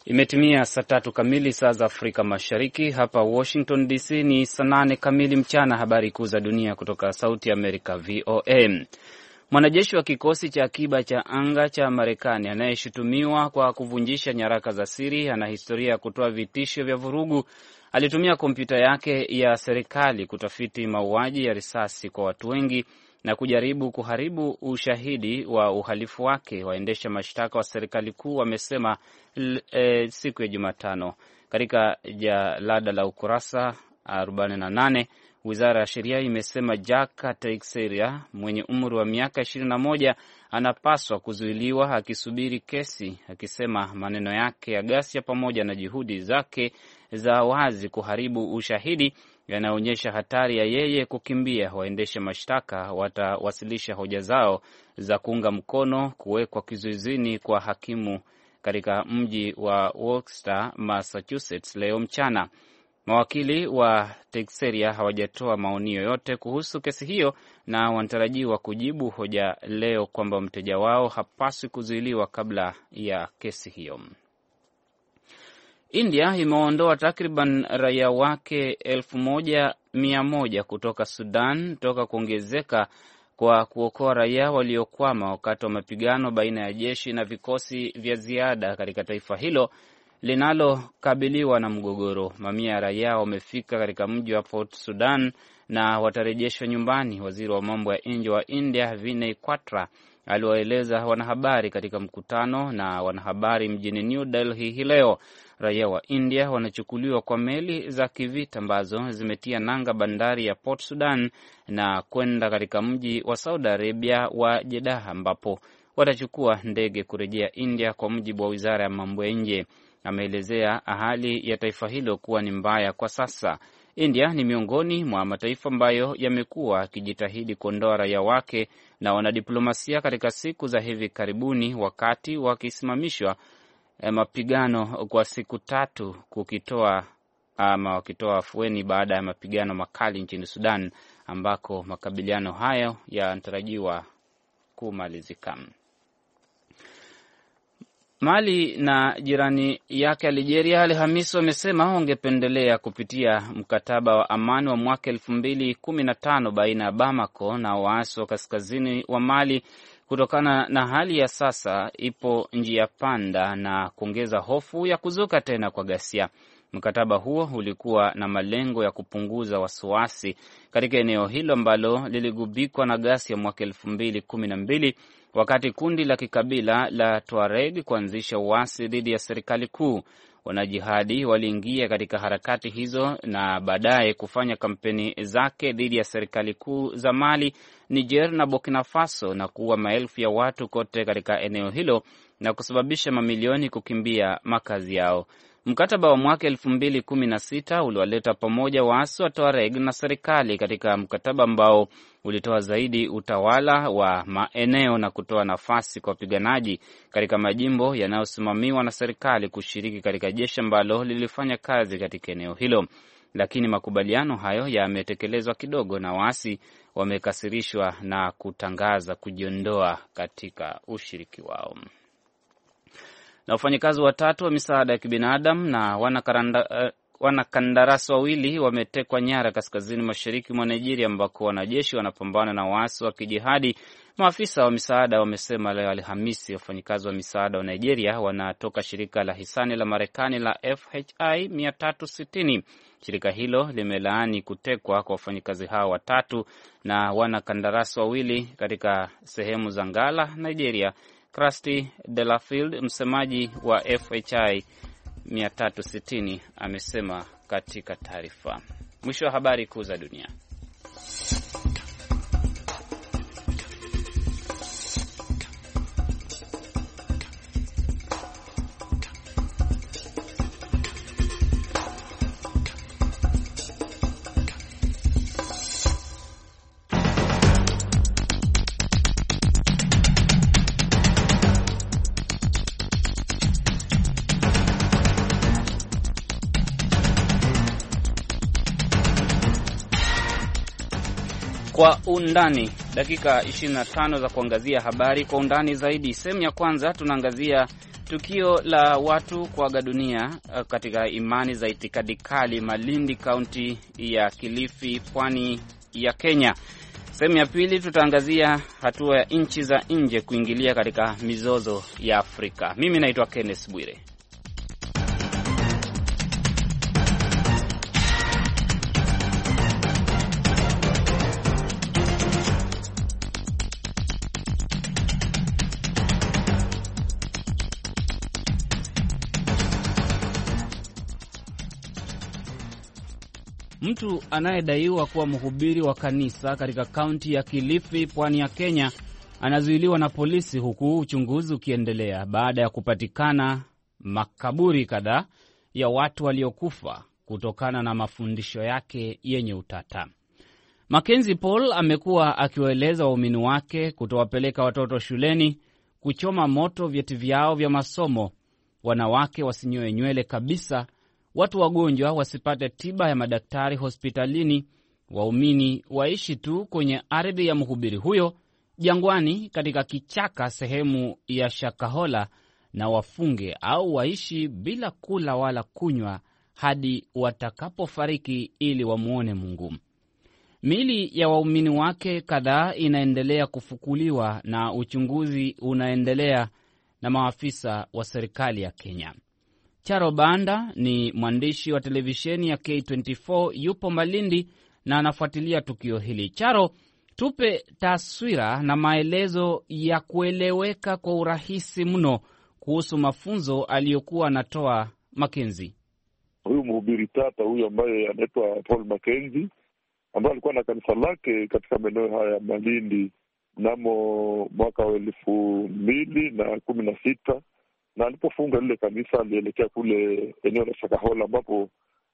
Imetimia saa 3 kamili saa za Afrika Mashariki. Hapa Washington DC ni saa 8 kamili mchana. Habari kuu za dunia kutoka Sauti ya Amerika, VOA. Mwanajeshi wa kikosi cha akiba cha anga cha Marekani anayeshutumiwa kwa kuvunjisha nyaraka za siri ana historia ya kutoa vitisho vya vurugu. Alitumia kompyuta yake ya serikali kutafiti mauaji ya risasi kwa watu wengi na kujaribu kuharibu ushahidi wa uhalifu wake, waendesha mashtaka wa serikali kuu wamesema siku ya Jumatano. Katika jalada la ukurasa 48, Wizara ya Sheria imesema Jack Teixeira mwenye umri wa miaka 21 anapaswa kuzuiliwa akisubiri kesi, akisema maneno yake ya ghasia pamoja na juhudi zake za wazi kuharibu ushahidi yanaonyesha hatari ya yeye kukimbia. Waendesha mashtaka watawasilisha hoja zao za kuunga mkono kuwekwa kizuizini kwa hakimu katika mji wa Worcester, Massachusetts leo mchana. Mawakili wa Teixeira hawajatoa maoni yoyote kuhusu kesi hiyo na wanatarajiwa kujibu hoja leo kwamba mteja wao hapaswi kuzuiliwa kabla ya kesi hiyo. India imeondoa takriban raia wake 1100 kutoka Sudan toka kuongezeka kwa kuokoa raia waliokwama wakati wa mapigano baina ya jeshi na vikosi vya ziada katika taifa hilo linalokabiliwa na mgogoro. Mamia ya raia wamefika katika mji wa Port Sudan na watarejeshwa nyumbani. Waziri wa mambo ya nje wa India Vinay Kwatra aliwaeleza wanahabari katika mkutano na wanahabari mjini New Delhi hii leo. Raia wa India wanachukuliwa kwa meli za kivita ambazo zimetia nanga bandari ya Port Sudan na kwenda katika mji wa Saudi Arabia wa Jeddah, ambapo watachukua ndege kurejea India, kwa mujibu wa wizara ya mambo ya nje. Ameelezea hali ya taifa hilo kuwa ni mbaya kwa sasa. India ni miongoni mwa mataifa ambayo yamekuwa akijitahidi kuondoa raia wake na wanadiplomasia katika siku za hivi karibuni, wakati wakisimamishwa mapigano kwa siku 3 wakitoa afueni baada ya mapigano makali nchini Sudan, ambako makabiliano hayo yanatarajiwa kumalizika. Mali na jirani yake Algeria Alhamisi wamesema wangependelea kupitia mkataba wa amani wa mwaka 2015 baina ya Bamako na waasi wa kaskazini wa Mali kutokana na hali ya sasa ipo njia panda na kuongeza hofu ya kuzuka tena kwa ghasia. Mkataba huo ulikuwa na malengo ya kupunguza wasiwasi katika eneo hilo ambalo liligubikwa na ghasia mwaka 2012 wakati kundi la kikabila la Tuareg kuanzisha uasi dhidi ya serikali kuu. Wanajihadi waliingia katika harakati hizo na baadaye kufanya kampeni zake dhidi ya serikali kuu za Mali, Niger na Burkina Faso na kuua maelfu ya watu kote katika eneo hilo na kusababisha mamilioni kukimbia makazi yao. Mkataba wa mwaka 2016 uliwaleta pamoja waasi wa Tuareg na serikali katika mkataba ambao ulitoa zaidi utawala wa maeneo na kutoa nafasi kwa wapiganaji katika majimbo yanayosimamiwa na serikali kushiriki katika jeshi ambalo lilifanya kazi katika eneo hilo. Lakini makubaliano hayo yametekelezwa kidogo na waasi wamekasirishwa na kutangaza kujiondoa katika ushiriki wao. Na wafanyakazi 3 wa misaada ya kibinadamu na wanakandarasi 2 wametekwa nyara kaskazini mashariki mwa Nigeria, ambako wanajeshi wanapambana na waasi wa kijihadi. Maafisa wa misaada wamesema leo Alhamisi. Wafanyakazi wa misaada wa Nigeria wanatoka shirika la hisani la Marekani la FHI 360. Shirika hilo limelaani kutekwa kwa wafanyakazi hao 3 na wanakandarasi 2 katika sehemu za Ngala, Nigeria. Krusty Delafield, msemaji wa FHI 360, amesema katika taarifa. Mwisho wa habari kuu za dunia. Kwa undani, dakika 25 za kuangazia habari kwa undani zaidi. Sehemu ya kwanza tunaangazia Tukio la watu kuaga dunia katika imani za itikadi kali Malindi, kaunti ya Kilifi, pwani ya Kenya. Sehemu ya pili tutaangazia hatua ya nchi za nje kuingilia katika mizozo ya Afrika. Mimi naitwa Kenneth Bwire. Mtu anayedaiwa kuwa mhubiri wa kanisa katika kaunti ya Kilifi, pwani ya Kenya, anazuiliwa na polisi huku uchunguzi ukiendelea baada ya kupatikana makaburi kadhaa ya watu waliokufa kutokana na mafundisho yake yenye utata. Mackenzie Paul amekuwa akiwaeleza waumini wake kutowapeleka watoto shuleni, kuchoma moto vyeti vyao vya masomo, wanawake wasinyoe nywele kabisa, watu wagonjwa wasipate tiba ya madaktari hospitalini, waumini waishi tu kwenye ardhi ya mhubiri huyo jangwani katika kichaka sehemu ya Shakahola, na wafunge au waishi bila kula wala kunywa hadi watakapofariki ili wamuone Mungu. Miili ya waumini wake kadhaa inaendelea kufukuliwa na uchunguzi unaendelea na maafisa wa serikali ya Kenya. Charo Banda ni mwandishi wa televisheni ya K24, yupo Malindi na anafuatilia tukio hili. Charo, tupe taswira na maelezo ya kueleweka kwa urahisi mno kuhusu mafunzo aliyokuwa anatoa Mackenzie. Huyu mhubiri tata huyu ambaye anaitwa Paul Mackenzie, ambaye alikuwa na kanisa lake katika maeneo haya ya Malindi mnamo mwaka wa 2016, na alipofunga lile kanisa alielekea kule eneo la Shakahola ambapo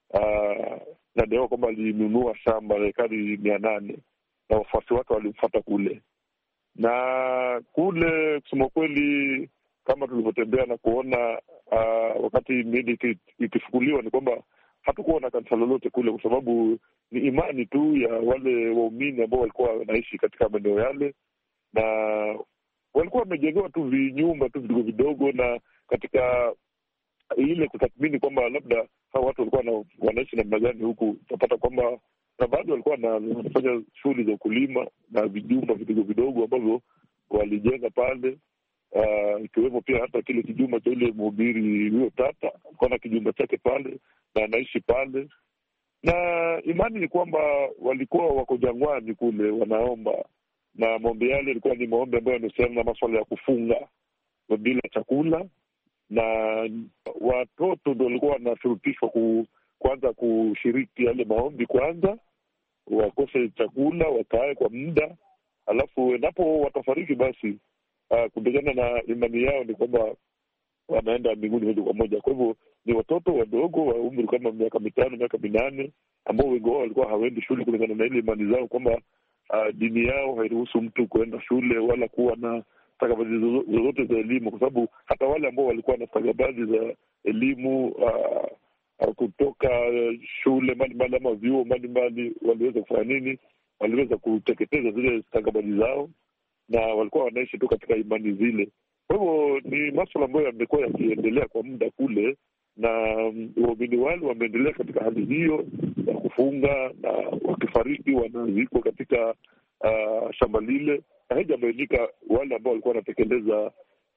nadaiwa kwamba alinunua shamba la ekari 800 na wafuasi wake walimfuata kule. Na kule kusema kweli, kama tulivyotembea na kuona wakati miili ikifukuliwa, ni kwamba hatukuwa na kanisa lolote kule, kwa sababu ni imani tu ya wale waumini ambao walikuwa wanaishi katika maeneo yale, na walikuwa wamejengewa tu vinyumba tu vidogo vidogo, na katika ile kutathmini kwamba labda hao watu walikuwa wanaishi namna gani huku, utapata kwamba na baadhi walikuwa wanafanya shughuli za ukulima na vijumba vidogo vidogo ambavyo walijenga pale, ikiwemo pia hata kile kijumba cha ile mhubiri huyo tata, alikuwa na kijumba chake pale na anaishi pale. Na imani ni kwamba walikuwa wako jangwani kule wanaomba, na maombi yale yalikuwa ni maombi ambayo yanahusiana na masuala ya kufunga bila chakula, na watoto ndio walikuwa wanashurutishwa kwanza kushiriki yale maombi, kwanza wakose chakula, wakae kwa muda, alafu endapo watafariki basi kulingana na imani yao ni kwamba wanaenda mbinguni moja kwa moja. Kwa hivyo ni watoto wadogo wa umri kama miaka 5, miaka 8, ambao wengi wao walikuwa hawaendi shule kulingana na ile imani zao kwamba dini yao hairuhusu mtu kuenda shule wala kuwa na stakabadhi zozote za elimu, kwa sababu hata wale ambao walikuwa na stakabadhi za elimu kutoka shule mbalimbali ama vyuo mbalimbali waliweza kufanya nini? Waliweza kuteketeza zile stakabadhi zao, na walikuwa wanaishi tu katika imani zile. Kwa hivyo ni masuala ambayo yamekuwa yakiendelea kwa muda kule, na waumini wale wameendelea katika hali hiyo ya kufunga, na wakifariki wanazikwa katika shamba lile, na haijabainika wale ambao walikuwa wanatekeleza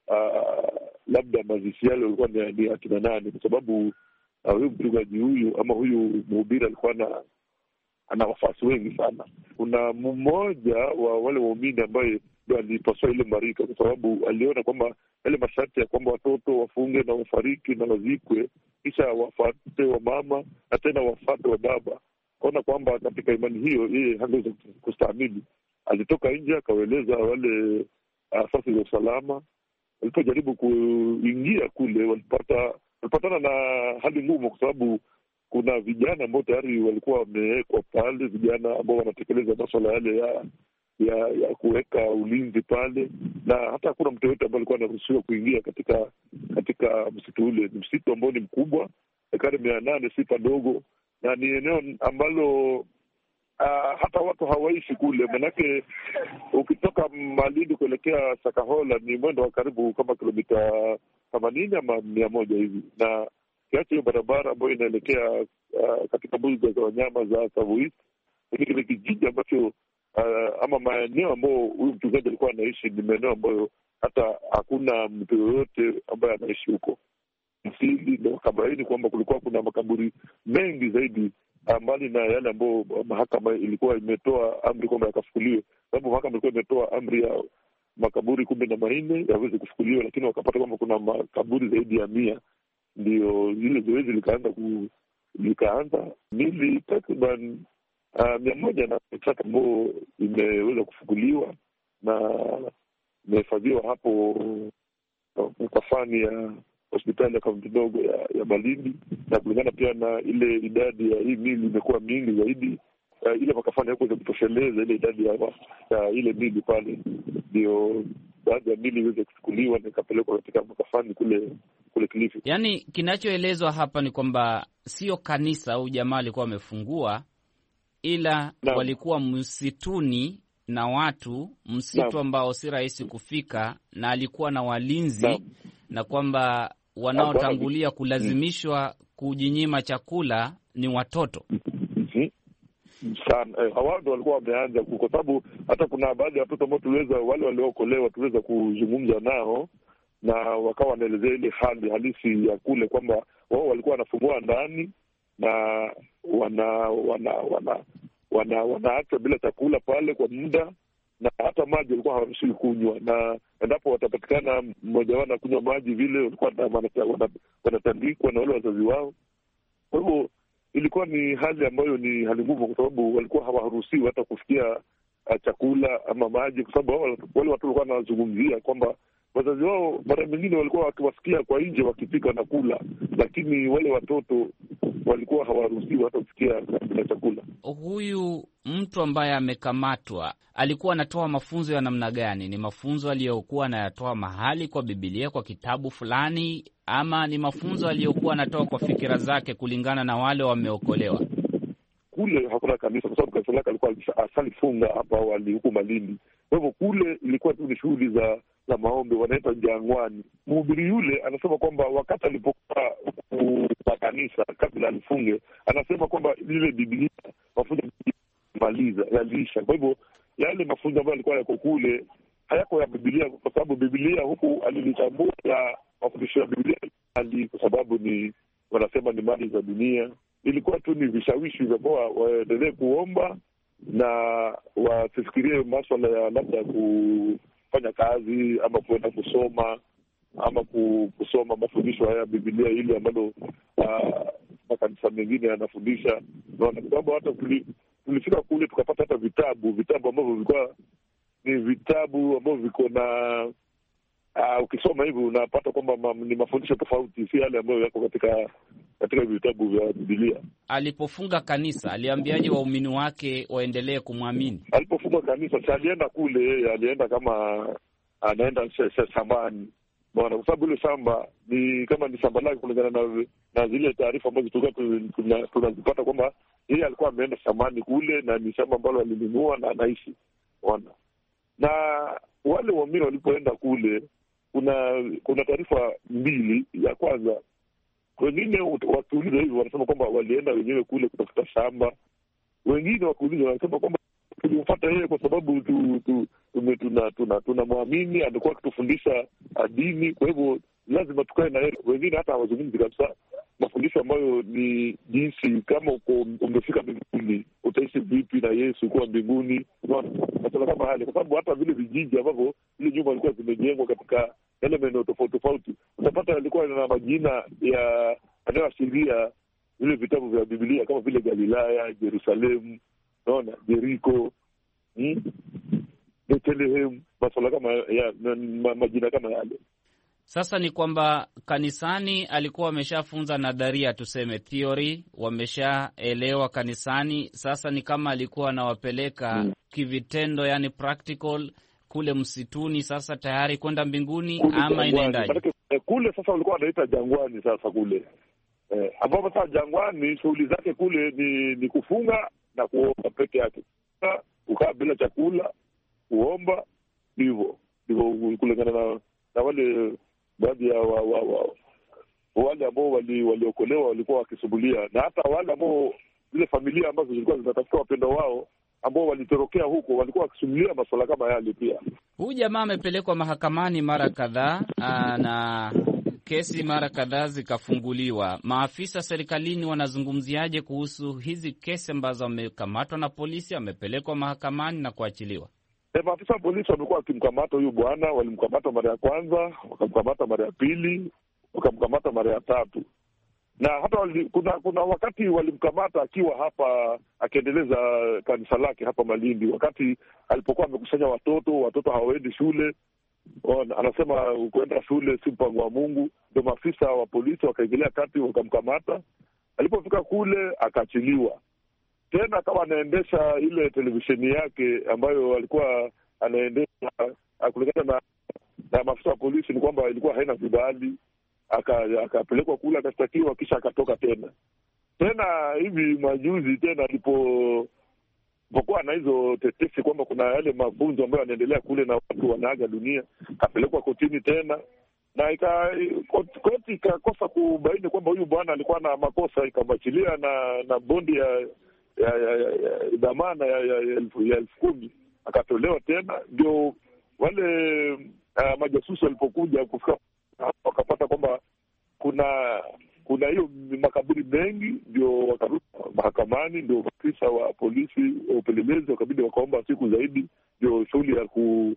labda mazishi yale walikuwa ni akina nani, kwa sababu huyu mchungaji huyu ama huyu mhubiri alikuwa ana wafuasi wengi sana. Kuna mmoja wa wale waumini ambaye ndio alipaswa ile marika, kwa sababu aliona kwamba yale masharti ya kwamba watoto wafunge na wafariki na wazikwe kisha wafate wa mama na tena wafate wa baba, kaona kwamba katika imani hiyo yeye hangeweza kustahimili. Alitoka nje akawaeleza wale asasi za usalama. Walipojaribu kuingia kule walipatana na hali ngumu, kwa sababu kuna vijana ambao tayari walikuwa wamewekwa pale, vijana ambao wanatekeleza masuala yale ya kuweka ulinzi pale, na hata hakuna mtu yote ambaye alikuwa anaruhusiwa kuingia katika msitu ule. Ni msitu ambao ni mkubwa, ekari 800, si padogo, na ni eneo ambalo hata watu hawaishi kule. Manake ukitoka Malindi kuelekea Shakahola ni mwendo wa karibu kama kilomita 80 ama 100 hivi, na kiacha hiyo barabara ambayo inaelekea katika mbuga za wanyama za Tsavo East, ni kile kijiji ambacho ama maeneo ambayo huyu mchungaji alikuwa anaishi ni maeneo ambayo hata hakuna mtu yoyote ambaye anaishi huko. Msingi ndio wakabaini kwamba kulikuwa kuna makaburi mengi zaidi, mbali na yale ambayo mahakama ilikuwa imetoa amri kwamba yakafukuliwe, sababu mahakama ilikuwa imetoa amri ya makaburi 14 yaweze kufukuliwa, lakini wakapata kwamba kuna makaburi zaidi ya 100. Ndio ile zoezi likaanza. Mili takriban 103 ambayo imeweza kufukuliwa na imehifadhiwa hapo mkafani ya hospitali ya kaunti ndogo ya Malindi, na kulingana pia na ile idadi ya hii mili imekuwa mingi zaidi, ile makafani hakuweza kutosheleza ile idadi ya ile mili pale, ndio baadhi ya mili iweze kuchukuliwa na ikapelekwa katika makafani kule Kilifi. Yaani kinachoelezwa hapa ni kwamba sio kanisa au jamaa alikuwa wamefungua, ila walikuwa msituni na watu msitu ambao si rahisi kufika, na alikuwa na walinzi na kwamba wanaotangulia kulazimishwa kujinyima chakula ni watoto sana. Hawa ndio walikuwa wameanza, kwa sababu hata kuna baadhi ya watoto ambao wale waliookolewa tuweza kuzungumza nao, na wakawa wanaelezea ile hali halisi ya kule kwamba wao walikuwa wanafungua ndani na wanaacha bila chakula pale kwa muda, na hata maji walikuwa hawaruhusiwi kunywa, na endapo watapatikana mmoja wao anakunywa maji vile, walikuwa wanatandikwa na wale wazazi wao. Kwa hivyo ilikuwa ni hali ambayo ni hali ngumu, kwa sababu walikuwa hawaruhusiwi hata kufikia chakula ama maji, kwa sababu wale watu walikuwa wanazungumzia kwamba wazazi wao mara nyingine walikuwa wakiwasikia kwa nje wakipika na kula, lakini wale watoto walikuwa hawaruhusiwi hata kufikia na chakula. Huyu mtu ambaye amekamatwa alikuwa anatoa mafunzo ya namna gani? Ni mafunzo aliyokuwa anayatoa mahali kwa Biblia, kwa kitabu fulani, ama ni mafunzo aliyokuwa anatoa kwa fikira zake kulingana na wale wameokolewa? Kule hakuna kanisa, kwa sababu kanisa lake alikuwa asalifunga hapa awali huku Malindi. Kwa hivyo kule ilikuwa tu ni shughuli za maombi, wanaita jangwani. Mhubiri yule anasema kwamba wakati alipokuwa kwa kanisa kabla alifunge, anasema kwamba ile Biblia mafunzo maliza yalisha. Kwa hivyo yale mafunzo ambayo alikuwa yako kule hayako ya Biblia, kwa sababu Biblia huku alilitambua ya mafundisho ya Biblia kwa sababu ni wanasema ni mali za dunia. Ilikuwa tu ni vishawishi vya waendelee kuomba na wasifikirie maswala ya labda kufanya kazi ama kuenda kusoma ama kusoma mafundisho haya ya Biblia ile ambalo makanisa mengine yanafundisha. Kwa sababu hata tulifika kule tukapata hata vitabu ambavyo vilikuwa ni vitabu ambavyo viko na ukisoma hivi unapata kwamba ni mafundisho tofauti, si yale ambayo yako katika vitabu vya Biblia. Alipofunga kanisa, aliambiaje waumini wake waendelee kumwamini? Alipofunga kanisa, alienda kule, alienda kama anaenda shambani, bwana, kwa sababu ile shamba ni kama ni shamba lake, kulingana na zile taarifa ambazo tunazipata kwamba yeye alikuwa ameenda shambani kule, na ni shamba ambalo alinunua na anaishi, bwana. Na wale waumini walipoenda kule, kuna taarifa mbili. Ya kwanza, wengine wakiuliza hivi wanasema kwamba walienda wenyewe kule kutafuta shamba. Wengine wakiuliza wanasema kwamba tulimfuata yeye kwa sababu tunamwamini, amekuwa akitufundisha dini, kwa hivyo lazima tukae na yeye. Wengine hata hawazungumzi kabisa mafundisho ambayo ni jinsi kama umefika mbinguni utaishi vipi na Yesu kuwa mbinguni, maswala kama hali, kwa sababu hata vile vijiji ambavyo ile nyumba ilikuwa zimejengwa katika yale maeneo tofauti, utapata yalikuwa na majina yanayoashiria vile vitabu vya Biblia kama vile Galilaya, Yerusalemu, naona Jeriko, Bethlehem, maswala kama majina kama yale. Sasa ni kwamba kanisani alikuwa wameshafunza nadharia, tuseme theory, wameshaelewa kanisani. Sasa ni kama alikuwa anawapeleka kivitendo, yani practical, kule msituni, sasa tayari kwenda mbinguni ama inaendaje? Kule sasa walikuwa wanaita jangwani. Sasa kule ambapo sasa jangwani shughuli zake kule ni kufunga na kuomba peke yake, kukaa bila chakula, kuomba, hivyo kulingana na wale baadhi ya wale ambao waliokolewa walikuwa wakisumbulia, na hata wale ambao zile familia ambazo zilikuwa zinatafuta wapendo wao ambao walitorokea huko walikuwa wakisumulia masuala kama yale pia. Huyu jamaa amepelekwa mahakamani mara kadhaa na kesi mara kadhaa zikafunguliwa. Maafisa serikalini wanazungumziaje kuhusu hizi kesi ambazo wamekamatwa na polisi, wamepelekwa mahakamani na kuachiliwa? Maafisa wa polisi wamekuwa wakimkamata huyu bwana. Walimkamata mara ya kwanza, wakamkamata mara ya pili, wakamkamata mara ya tatu, na hata kuna wakati walimkamata akiwa hapa akiendeleza kanisa lake hapa Malindi, wakati alipokuwa amekusanya watoto hawaendi shule. Anasema kuenda shule si mpango wa Mungu. Ndio maafisa wa polisi wakaingilia kati, wakamkamata. Alipofika kule akaachiliwa tena, akawa anaendesha ile televisheni yake ambayo alikuwa anaendesha. Kulingana na maafisa wa polisi ni kwamba ilikuwa haina vibali. Akapelekwa kule akashtakiwa, kisha akatoka tena hivi majuzi tena alipokuwa na hizo tetesi kwamba kuna yale mafunzo ambayo yanaendelea kule na watu wanaaga dunia, akapelekwa kotini tena, na koti ikakosa kubaini kwamba huyu bwana alikuwa na makosa, ikamwachilia na bondi ya dhamana ya 10,000 akatolewa tena. Ndio wale majasusi walipokuja kufika wakapata kwamba kuna hiyo makaburi mengi, ndio wakarudi mahakamani. Ndio maafisa wa polisi wa upelelezi wakabidi wakaomba siku zaidi, ndio shughuli ya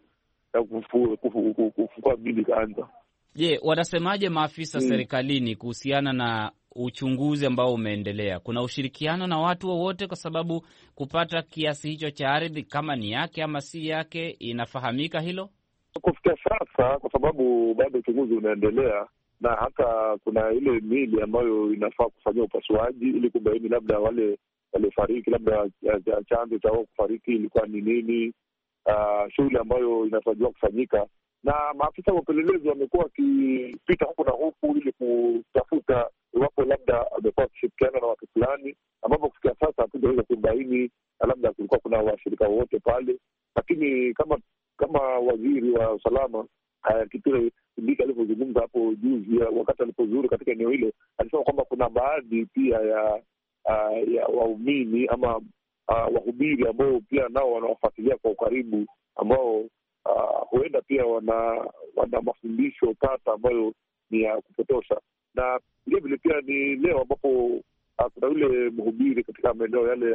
kufukua mili ikaanza. Je, wanasemaje maafisa serikalini kuhusiana na uchunguzi ambao umeendelea? Kuna ushirikiano na watu wowote? Kwa sababu kupata kiasi hicho cha ardhi, kama ni yake ama si yake, inafahamika hilo kufikia sasa, kwa sababu bado uchunguzi unaendelea, na hata kuna ile mili ambayo inafaa kufanyia upasuaji ili kubaini labda wale waliofariki, labda chanzo cha wao kufariki ilikuwa ni nini, shughuli ambayo inatarajiwa kufanyika. Na maafisa wa upelelezi wamekuwa wakipita huku na huku ili kutafuta iwapo labda amekuwa akishirikiana na watu fulani, ambapo kufikia sasa hatujaweza kubaini labda kulikuwa kuna washirika wowote pale. Lakini kama waziri wa usalama Kithure Kindiki alivyozungumza hapo juzi, wakati alipozuru katika eneo hilo, alisema kwamba kuna baadhi pia ya waumini ama wahubiri ambao pia nao wanawafuatilia kwa ukaribu, ambao huenda pia wana mafundisho tata ambayo ni ya kupotosha. Na vilevile pia ni leo ambapo kuna yule mhubiri katika maeneo yale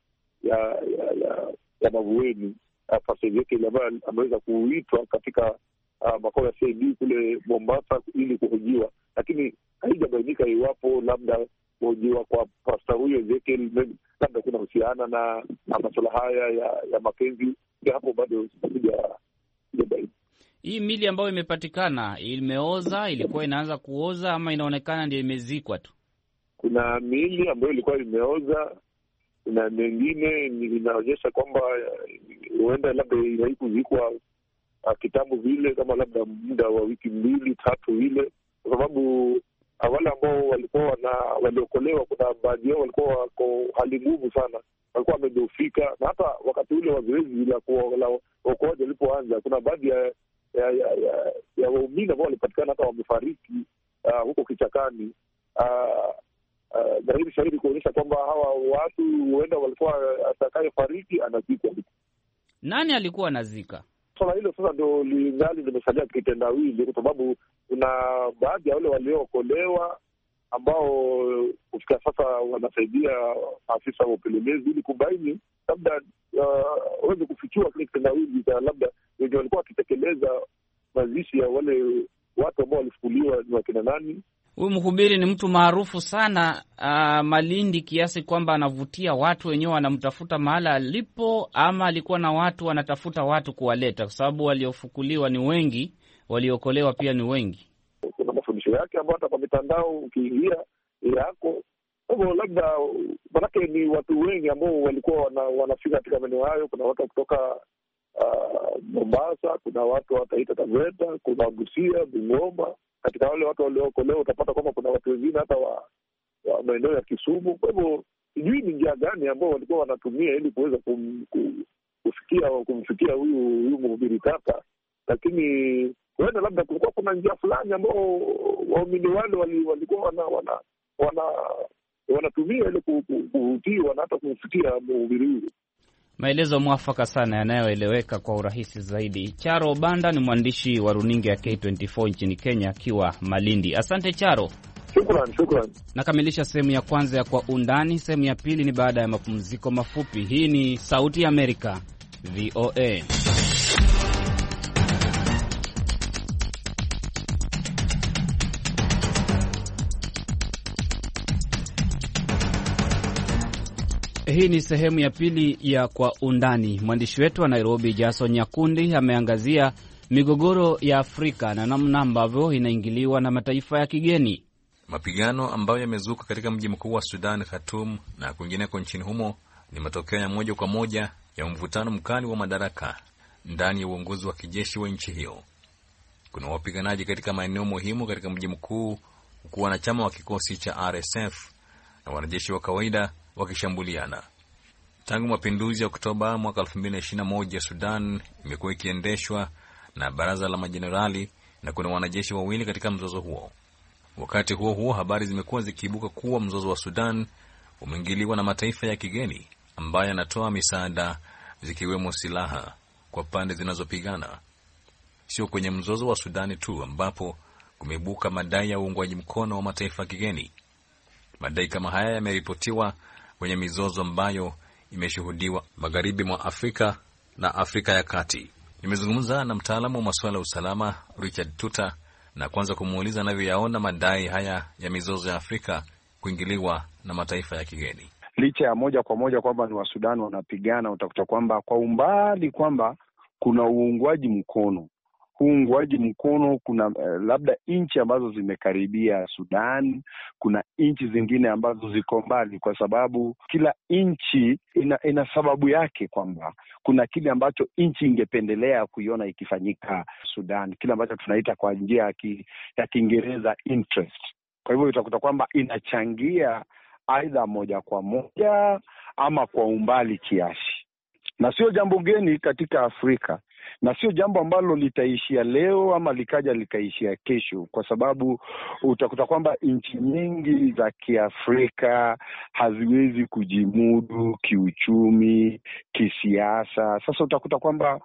ya Mavueni, Pastor Ezekiel, ambaye ameweza kuitwa katika makao ya CID kule Mombasa ili kuhojiwa, lakini haijabainika iwapo labda kuhojiwa kwa pastor huyo Ezekiel labda kuna husiana na masuala haya ya mapenzi. Hapo bado hajabaini. Hii mili ambayo imepatikana imeoza, ilikuwa inaanza kuoza, ama inaonekana ndio imezikwa tu? Kuna mili ambayo ilikuwa imeoza na mengine inaonyesha kwamba huenda labda haikuzikwa kitambo vile, kama labda muda wa wiki 2-3 vile, kwa sababu wale ambao walikuwa waliokolewa, kuna baadhi yao walikuwa wako hali ngumu sana, walikuwa wamedhoofika. Na hata wakati ule wa zoezi la uokoaji walipoanza, kuna baadhi ya waumini ambao walipatikana hata wamefariki huko kichakani. Dhahiri shahidi kuonyesha kwamba hawa watu huenda walikuwa atakayefariki anazikwa. Nani alikuwa anazika? Swala hilo sasa ndio lingali limesalia kitendawili, kwa sababu kuna baadhi ya wale waliookolewa ambao kufika sasa wanasaidia afisa wa upelelezi ili kubaini labda waweze kufichua kile kitendawili cha labda wenye walikuwa wakitekeleza mazishi ya wale watu ambao walifukuliwa ni wakina nani. Huyu mhubiri ni mtu maarufu sana Malindi, kiasi kwamba anavutia watu wenyewe wanamtafuta mahala alipo, ama alikuwa na watu wanatafuta watu kuwaleta, kwa sababu waliofukuliwa ni wengi, waliokolewa pia ni wengi. Kuna mafundisho yake ambayo hata kwa mitandao ukiingia yako hivyo, labda manake ni watu wengi ambao walikuwa wanafika katika maeneo hayo. Kuna watu kutoka Mombasa, kuna watu wataita Taveta, kuna Busia, Bungoma. Katika wale watu waliookolewa utapata kwamba kuna watu wengine hata wa maeneo ya Kisumu. Kwa hivyo sijui ni njia gani ambao walikuwa wanatumia ili kuweza kumfikia huyu mhubiri tata, lakini Huenda labda kulikuwa kuna njia fulani ambao waumini wale walikuwa wanatumia ile kuhutiwa na hata kumfikia mhubiri huyu. Maelezo mwafaka sana yanayoeleweka kwa urahisi zaidi. Charo Banda ni mwandishi wa runinga ya K24 nchini Kenya akiwa Malindi. Asante Charo. Shukran. Nakamilisha sehemu ya kwanza ya Kwa Undani. Sehemu ya pili ni baada ya mapumziko mafupi. Hii ni Sauti ya Amerika, VOA. Hii ni sehemu ya pili ya Kwa Undani. Mwandishi wetu wa Nairobi, Jason Nyakundi, ameangazia migogoro ya Afrika na namna ambavyo inaingiliwa na mataifa ya kigeni. Mapigano ambayo yamezuka katika mji mkuu wa Sudan, Khartoum, na kwingineko nchini humo ni matokeo ya moja kwa moja ya mvutano mkali wa madaraka ndani ya uongozi wa kijeshi wa nchi hiyo. Kuna wapiganaji katika maeneo muhimu katika mji mkuu, huku wanachama wa kikosi cha RSF na wanajeshi wa kawaida wakishambuliana. Tangu mapinduzi ya Oktoba mwaka 2021, Sudan imekuwa ikiendeshwa na baraza la majenerali na kuna wanajeshi wawili katika mzozo huo. Wakati huo huo, habari zimekuwa zikiibuka kuwa mzozo wa Sudan umeingiliwa na mataifa ya kigeni ambayo yanatoa misaada, zikiwemo silaha kwa pande zinazopigana. Sio kwenye mzozo wa Sudani tu ambapo kumeibuka madai ya uungwaji mkono wa mataifa ya kigeni. Madai kama haya yameripotiwa kwenye mizozo ambayo imeshuhudiwa magharibi mwa Afrika na Afrika ya Kati. Nimezungumza na mtaalamu wa masuala ya usalama Richard Tuta na kwanza kumuuliza anavyoyaona madai haya ya mizozo ya Afrika kuingiliwa na mataifa ya kigeni. Licha ya moja kwa moja kwamba ni wa Sudan wanapigana, utakuta kwamba kwa umbali kwamba kuna uungwaji mkono. Uungwaji mkono kuna labda nchi ambazo zimekaribia Sudan, kuna nchi zingine ambazo ziko mbali, kwa sababu kila nchi ina sababu yake, kwamba kuna kile ambacho nchi ingependelea kuiona ikifanyika Sudan, kile ambacho tunaita kwa njia ya Kiingereza interest. Kwa hivyo utakuta kwamba inachangia aidha moja kwa moja ama kwa umbali kiasi, na sio jambo geni katika Afrika, na sio jambo ambalo litaishia leo ama likaja likaishia kesho, kwa sababu utakuta kwamba nchi nyingi za Kiafrika haziwezi kujimudu kiuchumi, kisiasa. Sasa utakuta kwamba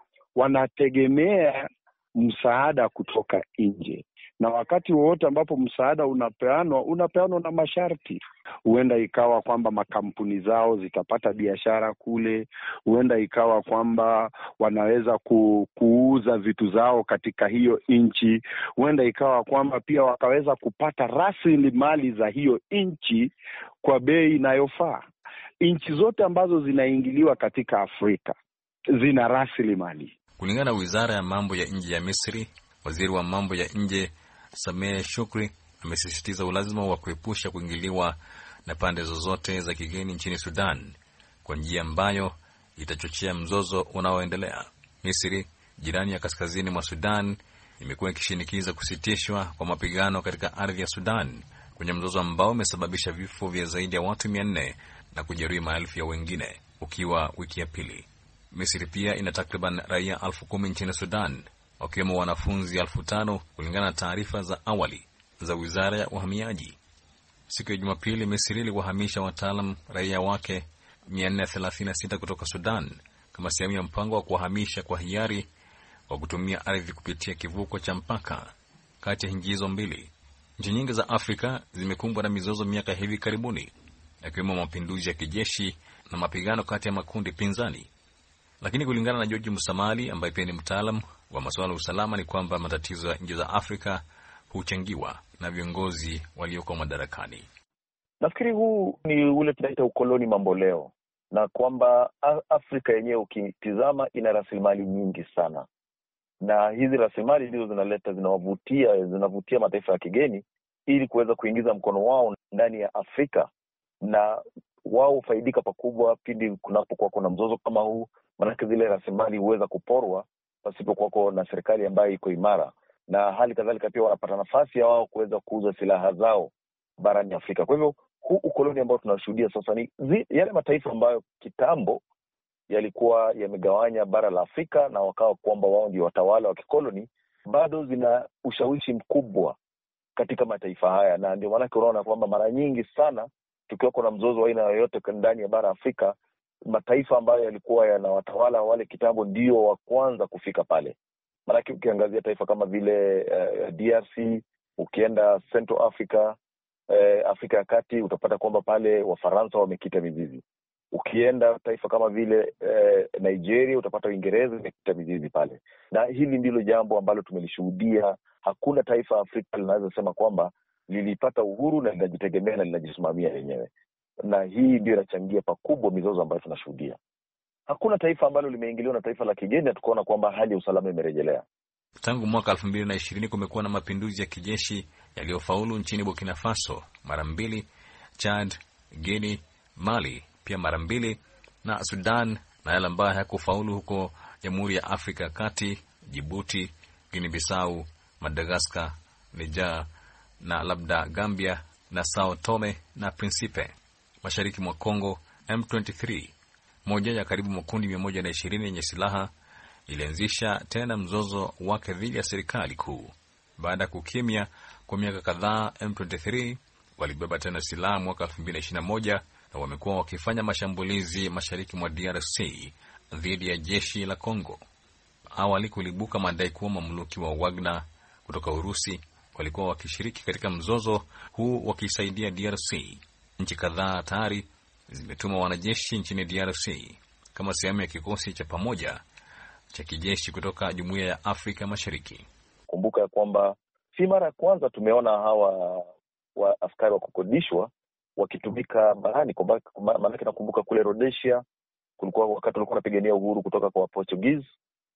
wanategemea msaada kutoka nje, na wakati wowote ambapo msaada unapeanwa na masharti. Huenda ikawa kwamba makampuni zao zitapata biashara kule, huenda ikawa kwamba wanaweza kuuza vitu zao katika hiyo nchi, huenda ikawa kwamba pia wakaweza kupata rasilimali za hiyo nchi kwa bei inayofaa. Nchi zote ambazo zinaingiliwa katika Afrika zina rasilimali. Kulingana na Wizara ya Mambo ya Nje ya Misri, waziri wa mambo ya nje Sameh Shukri amesisitiza ulazima wa kuepusha kuingiliwa na pande zozote za kigeni nchini Sudan kwa njia ambayo itachochea mzozo unaoendelea. Misri, jirani ya kaskazini mwa Sudan, imekuwa ikishinikiza kusitishwa kwa mapigano katika ardhi ya Sudan kwenye mzozo ambao umesababisha vifo vya zaidi ya watu 400 na kujeruhi maelfu ya wengine, ukiwa wiki ya pili. Misri pia ina takriban raia 10,000 nchini Sudan, wakiwemo wanafunzi 5,000 kulingana na taarifa za awali za Wizara ya Uhamiaji. Siku ya Jumapili, Misri iliwahamisha wataalam raia wake 436 kutoka Sudan kama sehemu ya mpango wa kuwahamisha kwa hiari wa kutumia ardhi kupitia kivuko cha mpaka kati ya nchi hizo mbili. Nchi nyingi za Afrika zimekumbwa na mizozo miaka hivi karibuni, yakiwemo mapinduzi ya kijeshi na mapigano kati ya makundi pinzani. Lakini kulingana na George Musamali ambaye pia ni mtaalam wa masuala ya usalama, ni kwamba matatizo ya nchi za Afrika huchangiwa na viongozi walioko madarakani. Nafikiri huu ni ule tunaita ukoloni mamboleo, na kwamba Afrika yenyewe ukitizama ina rasilimali nyingi sana, na hizi rasilimali ndizo zinavutia mataifa ya kigeni ili kuweza kuingiza mkono wao ndani ya Afrika, na wao faidika pakubwa pindi kunapokuwa kuna mzozo kama huu, maana zile rasilimali huweza kuporwa pasipokuwa na serikali ambayo iko imara, na hali kadhalika pia wanapata nafasi ya wao kuweza kuuza silaha zao barani Afrika. Kwa hivyo huu ukoloni ambao tunashuhudia sasa ni yale mataifa ambayo kitambo yalikuwa yamegawanya bara la Afrika na wakawa kwamba wao ndio watawala wa kikoloni, bado zina ushawishi mkubwa katika mataifa haya, na ndio maana unaona kwamba mara nyingi sana tukiwa kuna mzozo wa aina yoyote ndani ya bara Afrika, mataifa ambayo yalikuwa yanawatawala wale kitambo ndio wa kwanza kufika pale. Maana ukiangazia taifa kama vile DRC, ukienda Central Africa, Afrika ya Kati, utapata kwamba pale Wafaransa wamekita mizizi. Ukienda taifa kama vile Nigeria, utapata Uingereza imekita mizizi pale. Na hili ndilo jambo ambalo tumelishuhudia. Hakuna taifa Afrika linaweza sema kwamba lilipata uhuru na linajitegemea na linajisimamia lenyewe. Na hii ndio inachangia pakubwa mizozo ambayo tunashuhudia. Hakuna taifa ambalo limeingiliwa na taifa la kigeni tukaona kwamba hali ya usalama imerejelea. Tangu mwaka 2020 kumekuwa na mapinduzi ya kijeshi yaliyofaulu nchini Burkina Faso mara 2, Chad, Guinea, Mali pia mara 2, na Sudan na yale ambayo hayakufaulu huko Jamhuri ya Afrika ya Kati, Djibouti, Guinea Bissau, Madagascar, Niger na labda Gambia na Sao Tome na Principe. Mashariki mwa Kongo, M23, moja ya karibu makundi 120 yenye silaha, ilianzisha tena mzozo wake dhidi ya serikali kuu. Baada ya kukimya kwa miaka kadhaa, M23 walibeba tena silaha mwaka 2021 na wamekuwa wakifanya mashambulizi mashariki mwa DRC dhidi ya jeshi la Kongo. Awali kulibuka madai kuwa mamluki wa Wagner kutoka Urusi walikuwa wakishiriki katika mzozo huu wakisaidia DRC. Nchi kadhaa tayari zimetuma wanajeshi nchini DRC kama sehemu ya kikosi cha pamoja cha kijeshi kutoka Jumuiya ya Afrika Mashariki. Kumbuka ya kwamba si mara ya kwanza tumeona hawa wa askari wa kukodishwa wakitumika barani. Maana nakumbuka kule Rhodesia kulikuwa wakati walikuwa wanapigania uhuru kutoka kwa Portuguese,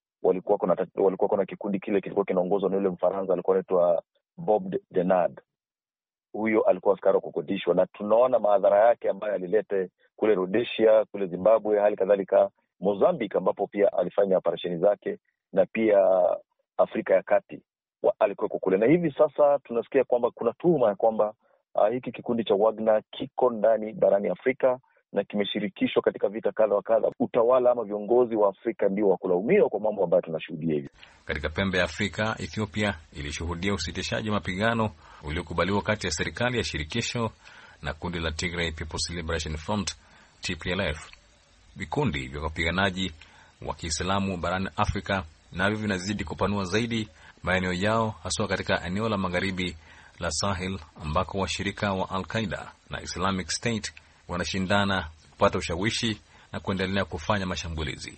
walikuwa kuna kikundi kile kilikuwa kinaongozwa na yule Mfaransa alikuwa anaitwa Bob Denard. Huyo alikuwa askari wa kukodishwa, na tunaona madhara yake ambayo alilete kule Rhodesia, kule Zimbabwe, hali kadhalika Mozambique ambapo pia alifanya operesheni zake, na pia Afrika ya Kati alikuwa kule. Na hivi sasa tunasikia kwamba kuna tuhuma ya kwamba hiki kikundi cha Wagner kiko ndani barani Afrika na kimeshirikishwa katika vita kadha wa kadha. Utawala ama viongozi wa Afrika ndio wakulaumiwa kwa mambo ambayo tunashuhudia hivi. Katika pembe ya Afrika, Ethiopia ilishuhudia usitishaji mapigano uliokubaliwa kati ya serikali ya shirikisho na kundi la Tigray People's Liberation Front TPLF. Vikundi vya wapiganaji wa Kiislamu barani Afrika navyo vinazidi kupanua zaidi maeneo yao, hasa katika eneo la magharibi la Sahel ambako washirika wa Al-Qaeda na Islamic State wanashindana kupata ushawishi na kuendelea kufanya mashambulizi.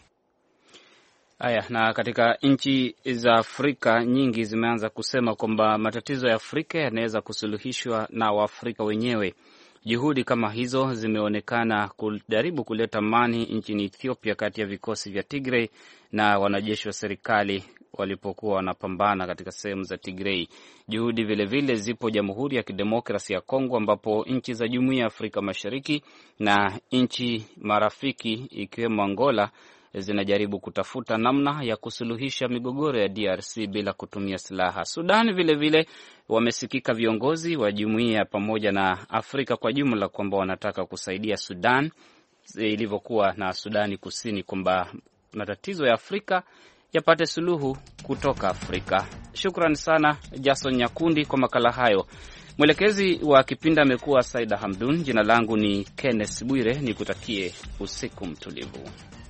Haya, na katika nchi za Afrika nyingi zimeanza kusema kwamba matatizo ya Afrika yanaweza kusuluhishwa na Waafrika wenyewe. Juhudi kama hizo zimeonekana kujaribu kuleta amani nchini Ethiopia kati ya vikosi vya Tigray na wanajeshi wa serikali walipokuwa wanapambana katika sehemu za Tigray. Juhudi vile vile zipo Jamhuri ya Kidemokrasia ya Kongo, ambapo nchi za Jumuiya ya Afrika Mashariki na nchi marafiki ikiwemo Angola zinajaribu kutafuta namna ya kusuluhisha migogoro ya DRC bila kutumia silaha. Sudan vile vile wamesikika viongozi wa jumuiya pamoja na Afrika kwa jumla kwamba wanataka kusaidia Sudan ilivyokuwa na Sudani Kusini, kwamba matatizo ya Afrika yapate suluhu kutoka Afrika. Shukrani sana Jason Nyakundi kwa makala hayo. Mwelekezi wa kipindi amekuwa Saida Hamdun. Jina langu ni Kenneth Bwire, nikutakie usiku mtulivu.